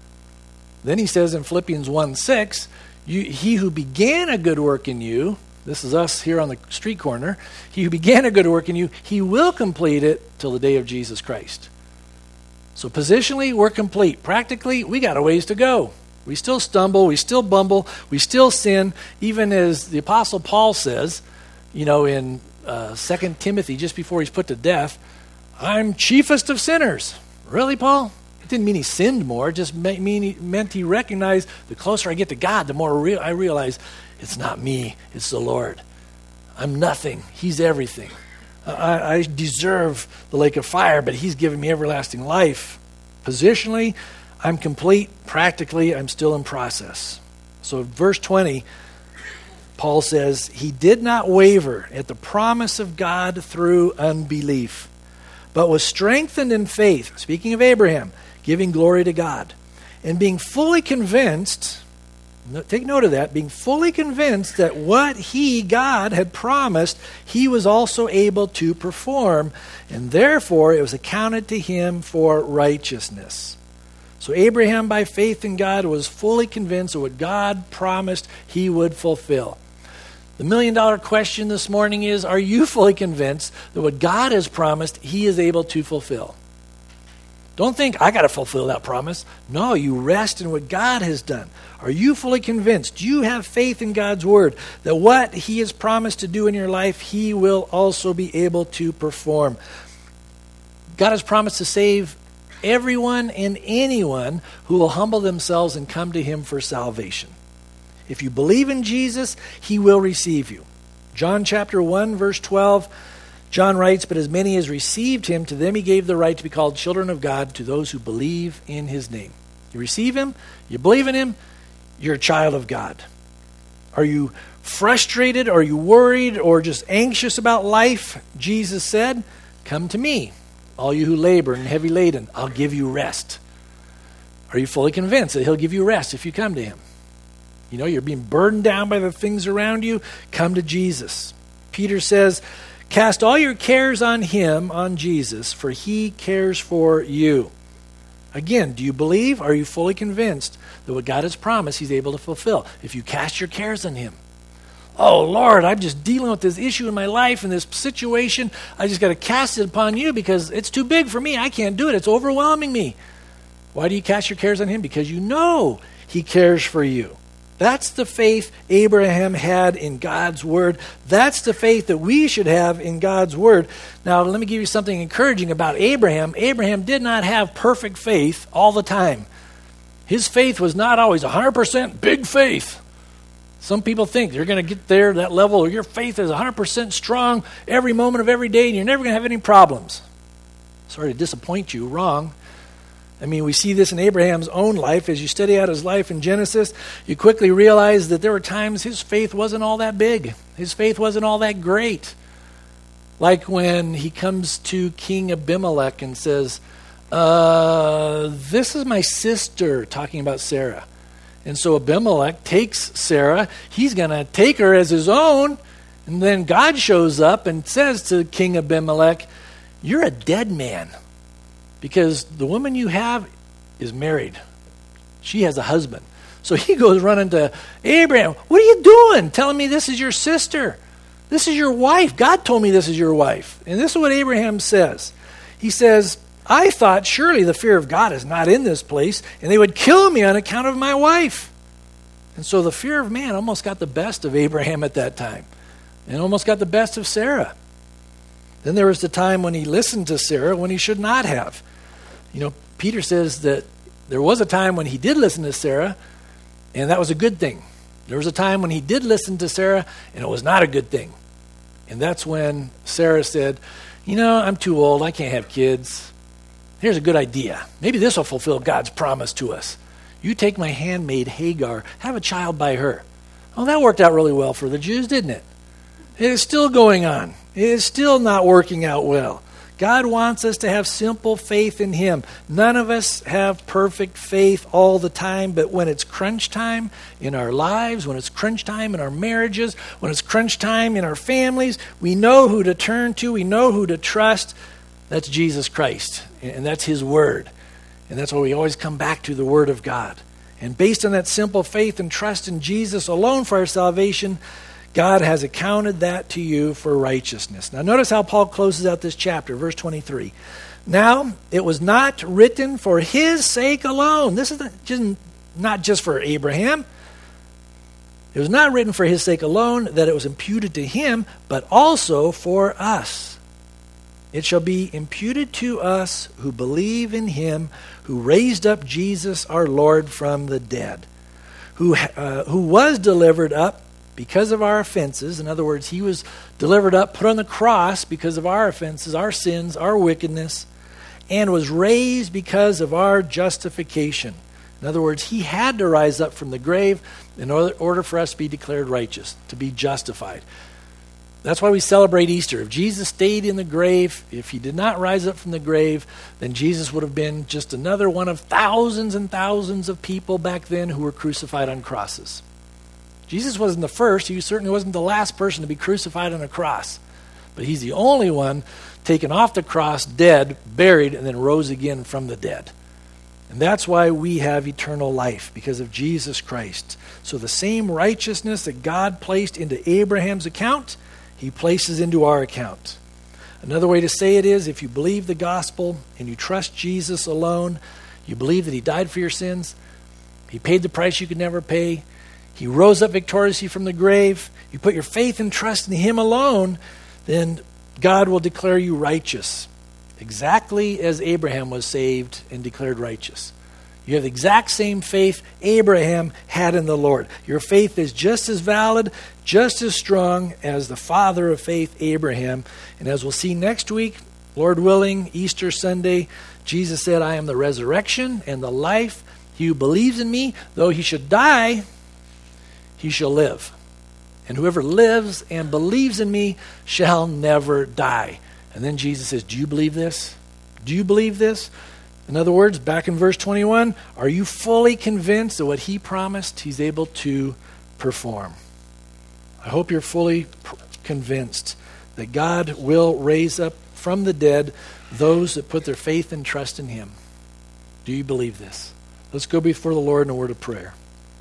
Then he says in Philippians 1:6, he who began a good work in you, this is us here on the street corner, he who began a good work in you, he will complete it till the day of Jesus Christ. So positionally, we're complete. Practically, we got a ways to go. We still stumble, we still bumble, we still sin, even as the Apostle Paul says, in 2 Timothy, just before he's put to death, I'm chiefest of sinners. Really, Paul? It didn't mean he sinned more. It just meant he recognized the closer I get to God, the more I realize it's not me, it's the Lord. I'm nothing. He's everything. I deserve the lake of fire, but he's given me everlasting life. Positionally, I'm complete. Practically, I'm still in process. So verse 20, Paul says, he did not waver at the promise of God through unbelief, but was strengthened in faith, speaking of Abraham, giving glory to God, and being fully convinced, take note of that, being fully convinced that what God had promised, he was also able to perform, and therefore it was accounted to him for righteousness. So Abraham, by faith in God, was fully convinced of what God promised he would fulfill. The $1 million question this morning is, are you fully convinced that what God has promised, he is able to fulfill? Don't think, I got to fulfill that promise. No, you rest in what God has done. Are you fully convinced? Do you have faith in God's word that what he has promised to do in your life, he will also be able to perform? God has promised to save everyone and anyone who will humble themselves and come to him for salvation. If you believe in Jesus, he will receive you. John chapter 1, verse 12, John writes, but as many as received him, to them he gave the right to be called children of God, to those who believe in his name. You receive him, you believe in him, you're a child of God. Are you frustrated? Are you worried or just anxious about life? Jesus said, come to me, all you who labor and heavy laden, I'll give you rest. Are you fully convinced that he'll give you rest if you come to him? You're being burdened down by the things around you, come to Jesus. Peter says, cast all your cares on him, on Jesus, for he cares for you. Again, do you believe? Are you fully convinced that what God has promised, he's able to fulfill? If you cast your cares on him. Oh, Lord, I'm just dealing with this issue in my life and this situation. I just got to cast it upon you because it's too big for me. I can't do it. It's overwhelming me. Why do you cast your cares on him? Because you know he cares for you. That's the faith Abraham had in God's word. That's the faith that we should have in God's word. Now, let me give you something encouraging about Abraham. Abraham did not have perfect faith all the time. His faith was not always 100% big faith. Some people think you're going to get there, that level, or your faith is 100% strong every moment of every day, and you're never going to have any problems. Sorry to disappoint you, wrong. I mean, we see this in Abraham's own life. As you study out his life in Genesis, you quickly realize that there were times his faith wasn't all that big. His faith wasn't all that great. Like when he comes to King Abimelech and says, this is my sister, talking about Sarah. And so Abimelech takes Sarah. He's going to take her as his own. And then God shows up and says to King Abimelech, you're a dead man. Because the woman you have is married. She has a husband. So he goes running to Abraham. What are you doing? Telling me this is your sister. This is your wife. God told me this is your wife. And this is what Abraham says. He says, I thought surely the fear of God is not in this place, and they would kill me on account of my wife. And so the fear of man almost got the best of Abraham at that time, and almost got the best of Sarah. Then there was the time when he listened to Sarah when he should not have. Peter says that there was a time when he did listen to Sarah, and that was a good thing. There was a time when he did listen to Sarah, and it was not a good thing. And that's when Sarah said, I'm too old. I can't have kids. Here's a good idea. Maybe this will fulfill God's promise to us. You take my handmaid Hagar, have a child by her. Well, that worked out really well for the Jews, didn't it? It is still going on. It is still not working out well. God wants us to have simple faith in him. None of us have perfect faith all the time, but when it's crunch time in our lives, when it's crunch time in our marriages, when it's crunch time in our families, we know who to turn to, we know who to trust. That's Jesus Christ, and that's his word. And that's why we always come back to the word of God. And based on that simple faith and trust in Jesus alone for our salvation, God has accounted that to you for righteousness. Now notice how Paul closes out this chapter, verse 23. Now, it was not written for his sake alone. This is not just for Abraham. It was not written for his sake alone that it was imputed to him, but also for us. It shall be imputed to us who believe in him who raised up Jesus our Lord from the dead, who was delivered up because of our offenses. In other words, he was delivered up, put on the cross because of our offenses, our sins, our wickedness, and was raised because of our justification. In other words, he had to rise up from the grave in order for us to be declared righteous, to be justified. That's why we celebrate Easter. If Jesus stayed in the grave, if he did not rise up from the grave, then Jesus would have been just another one of thousands and thousands of people back then who were crucified on crosses. Jesus wasn't the first. He certainly wasn't the last person to be crucified on a cross. But he's the only one taken off the cross, dead, buried, and then rose again from the dead. And that's why we have eternal life, because of Jesus Christ. So the same righteousness that God placed into Abraham's account, he places into our account. Another way to say it is, if you believe the gospel and you trust Jesus alone, you believe that he died for your sins, he paid the price you could never pay, he rose up victoriously from the grave, you put your faith and trust in him alone, then God will declare you righteous, exactly as Abraham was saved and declared righteous. You have the exact same faith Abraham had in the Lord. Your faith is just as valid, just as strong as the father of faith, Abraham. And as we'll see next week, Lord willing, Easter Sunday, Jesus said, I am the resurrection and the life. He who believes in me, though he should die, he shall live. And whoever lives and believes in me shall never die. And then Jesus says, do you believe this? Do you believe this? In other words, back in verse 21, are you fully convinced that what he promised, he's able to perform? I hope you're fully convinced that God will raise up from the dead those that put their faith and trust in him. Do you believe this? Let's go before the Lord in a word of prayer.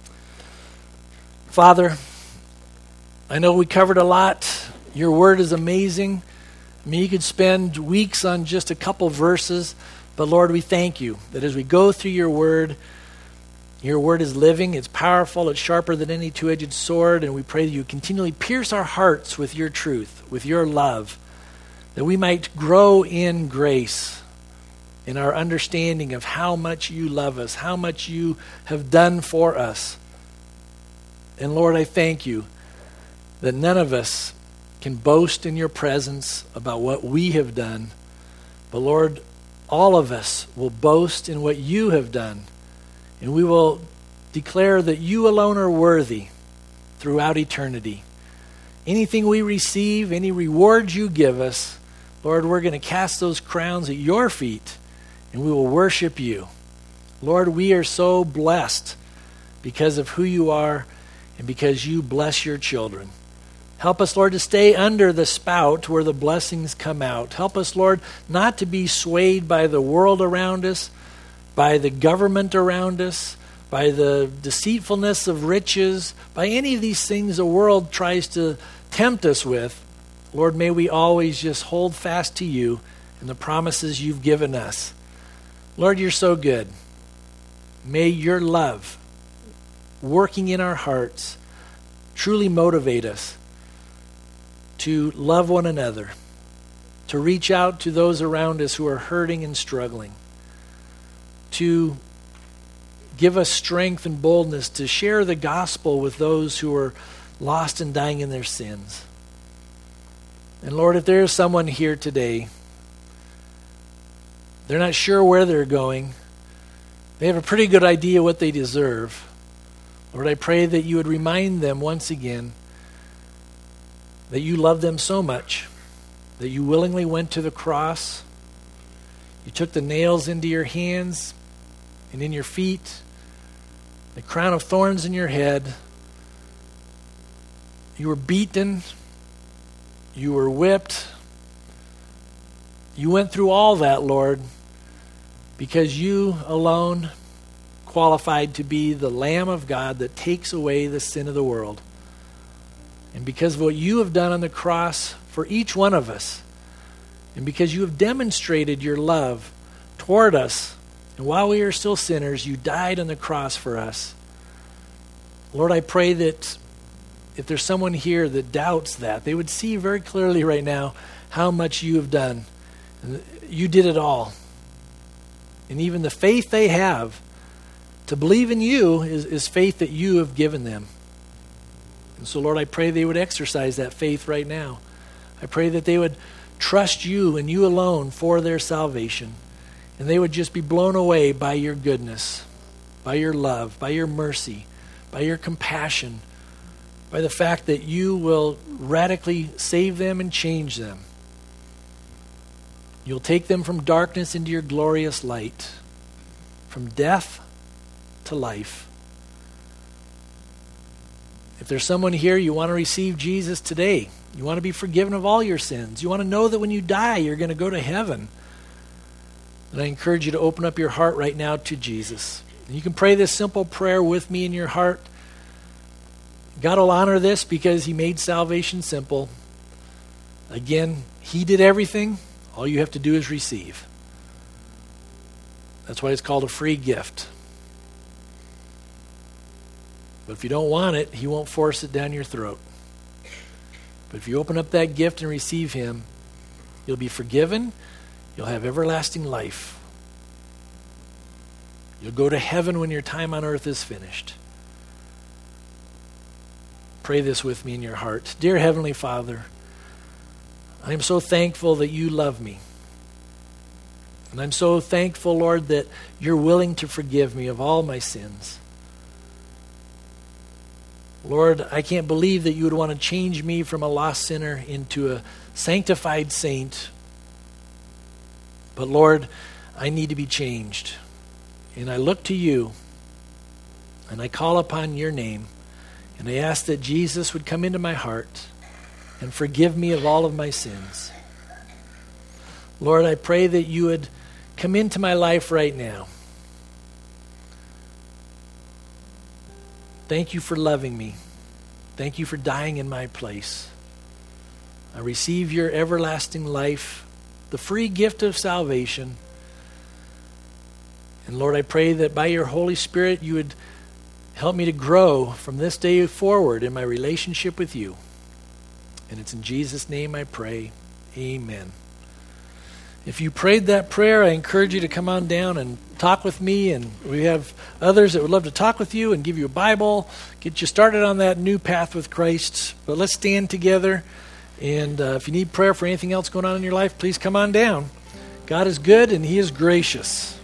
Father, I know we covered a lot. Your word is amazing. I mean, you could spend weeks on just a couple verses, but Lord, we thank you that as we go through your word is living, it's powerful, it's sharper than any two-edged sword, and we pray that you continually pierce our hearts with your truth, with your love, that we might grow in grace, in our understanding of how much you love us, how much you have done for us. And Lord, I thank you that none of us can boast in your presence about what we have done, but Lord, all of us will boast in what you have done, and we will declare that you alone are worthy throughout eternity. Anything we receive, any rewards you give us, Lord, we're going to cast those crowns at your feet, and we will worship you. Lord, we are so blessed because of who you are and because you bless your children. Help us, Lord, to stay under the spout where the blessings come out. Help us, Lord, not to be swayed by the world around us, by the government around us, by the deceitfulness of riches, by any of these things the world tries to tempt us with. Lord, may we always just hold fast to you and the promises you've given us. Lord, you're so good. May your love working in our hearts truly motivate us to love one another, to reach out to those around us who are hurting and struggling, to give us strength and boldness to share the gospel with those who are lost and dying in their sins. And Lord, if there is someone here today, they're not sure where they're going, they have a pretty good idea what they deserve. Lord, I pray that you would remind them once again that you love them so much, that you willingly went to the cross. You took the nails into your hands and in your feet, the crown of thorns in your head. You were beaten. You were whipped. You went through all that, Lord, because you alone qualified to be the Lamb of God that takes away the sin of the world. And because of what you have done on the cross for each one of us, and because you have demonstrated your love toward us, and while we are still sinners, you died on the cross for us. Lord, I pray that if there's someone here that doubts that, they would see very clearly right now how much you have done. You did it all. And even the faith they have to believe in you is faith that you have given them. And so, Lord, I pray they would exercise that faith right now. I pray that they would trust you and you alone for their salvation. And they would just be blown away by your goodness, by your love, by your mercy, by your compassion, by the fact that you will radically save them and change them. You'll take them from darkness into your glorious light, from death to life. If there's someone here, you want to receive Jesus today, you want to be forgiven of all your sins, you want to know that when you die, you're going to go to heaven, then I encourage you to open up your heart right now to Jesus. And you can pray this simple prayer with me in your heart. God will honor this because he made salvation simple. Again, he did everything. All you have to do is receive. That's why it's called a free gift. But if you don't want it, he won't force it down your throat. But if you open up that gift and receive him, you'll be forgiven. You'll have everlasting life. You'll go to heaven when your time on earth is finished. Pray this with me in your heart. Dear Heavenly Father, I am so thankful that you love me. And I'm so thankful, Lord, that you're willing to forgive me of all my sins. Lord, I can't believe that you would want to change me from a lost sinner into a sanctified saint. But Lord, I need to be changed. And I look to you, and I call upon your name, and I ask that Jesus would come into my heart and forgive me of all of my sins. Lord, I pray that you would come into my life right now. Thank you for loving me. Thank you for dying in my place. I receive your everlasting life, the free gift of salvation. And Lord, I pray that by your Holy Spirit you would help me to grow from this day forward in my relationship with you. And it's in Jesus' name I pray. Amen. If you prayed that prayer, I encourage you to come on down and talk with me. And we have others that would love to talk with you and give you a Bible, get you started on that new path with Christ. But let's stand together. And if you need prayer for anything else going on in your life, please come on down. God is good and he is gracious.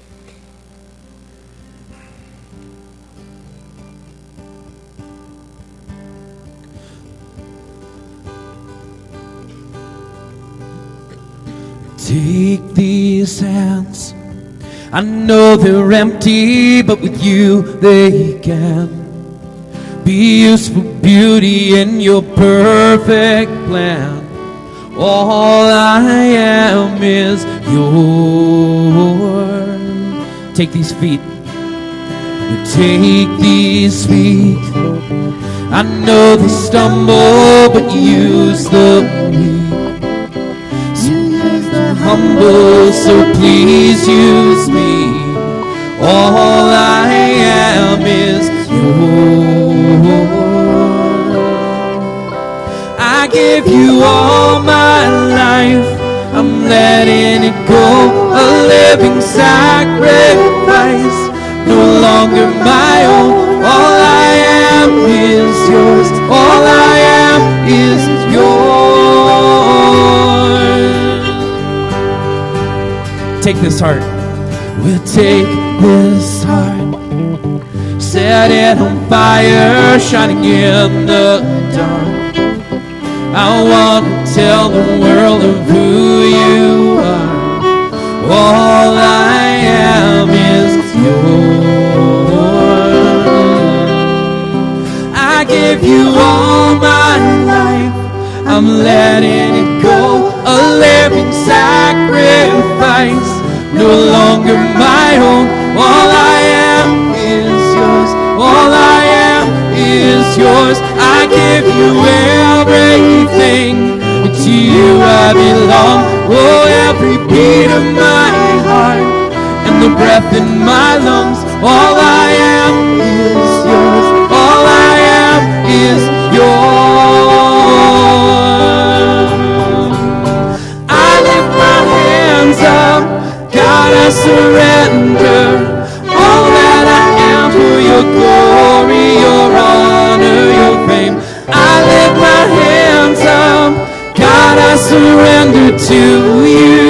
Take these hands, I know they're empty, but with you they can be used for beauty in your perfect plan. All I am is yours. Take these feet, take these feet. I know they stumble, but use the weak. Humble, so please use me. All I am is yours. I give you all my life. I'm letting it go, a living sacrifice. no longer my own. All I am is yours. All I am is yours. Take this heart. We'll take this heart, set it on fire, shining in the dark. I want to tell the world of who you are. All I am is yours. I give you all my life. I'm letting it go, a living sacrifice, no longer my own. All I am is yours. All I am is yours. I give you everything. To you I belong. Oh, every beat of my heart and the breath in my lungs. All I am is yours. All I am is yours. I lift my hands up, God, I surrender all that I am for your glory, your honor, your fame. I lift my hands up, God, I surrender to you.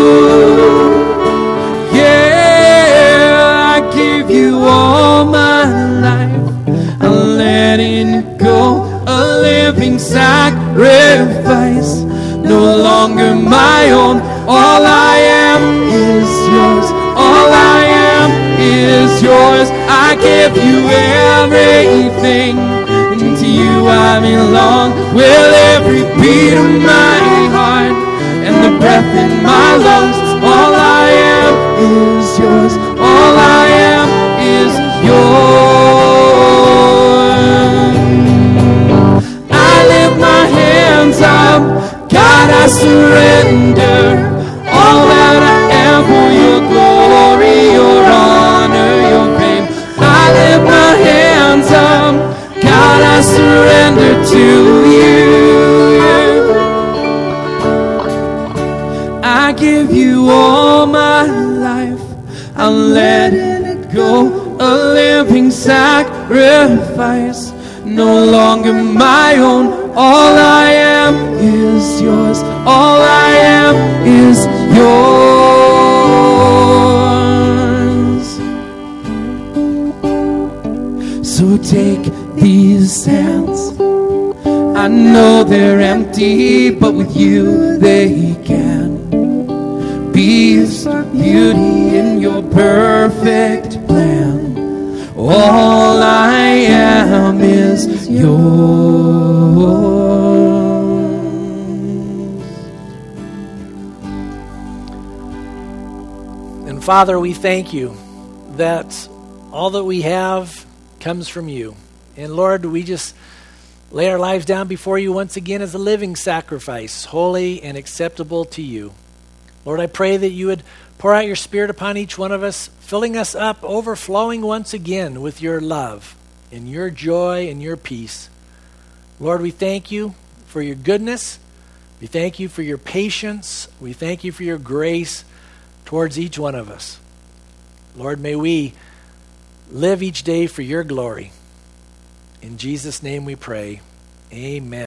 Yeah, I give you all my life. I'm letting it go, a living sacrifice, no longer my own. All I am is yours. All I am is yours. I give you everything, and to you I belong. With every beat of my heart and the breath in my lungs, all I am is yours. All I am is yours. I lift my hands up, God, I surrender all that I am for your glory, your honor, your fame. I lift my hands up, God, I surrender to you. I give you all my life. I'm letting it go, a living sacrifice, no longer my own. All I am is yours. All I am is yours. So take these hands. I know they're empty, but with you they can be beauty in your perfect plan. All I am is yours. And Father, we thank you that all that we have comes from you. And Lord, we just lay our lives down before you once again as a living sacrifice, holy and acceptable to you. Lord, I pray that you would pour out your Spirit upon each one of us, filling us up, overflowing once again with your love and your joy and your peace. Lord, we thank you for your goodness. We thank you for your patience. We thank you for your grace towards each one of us. Lord, may we live each day for your glory. In Jesus' name we pray. Amen.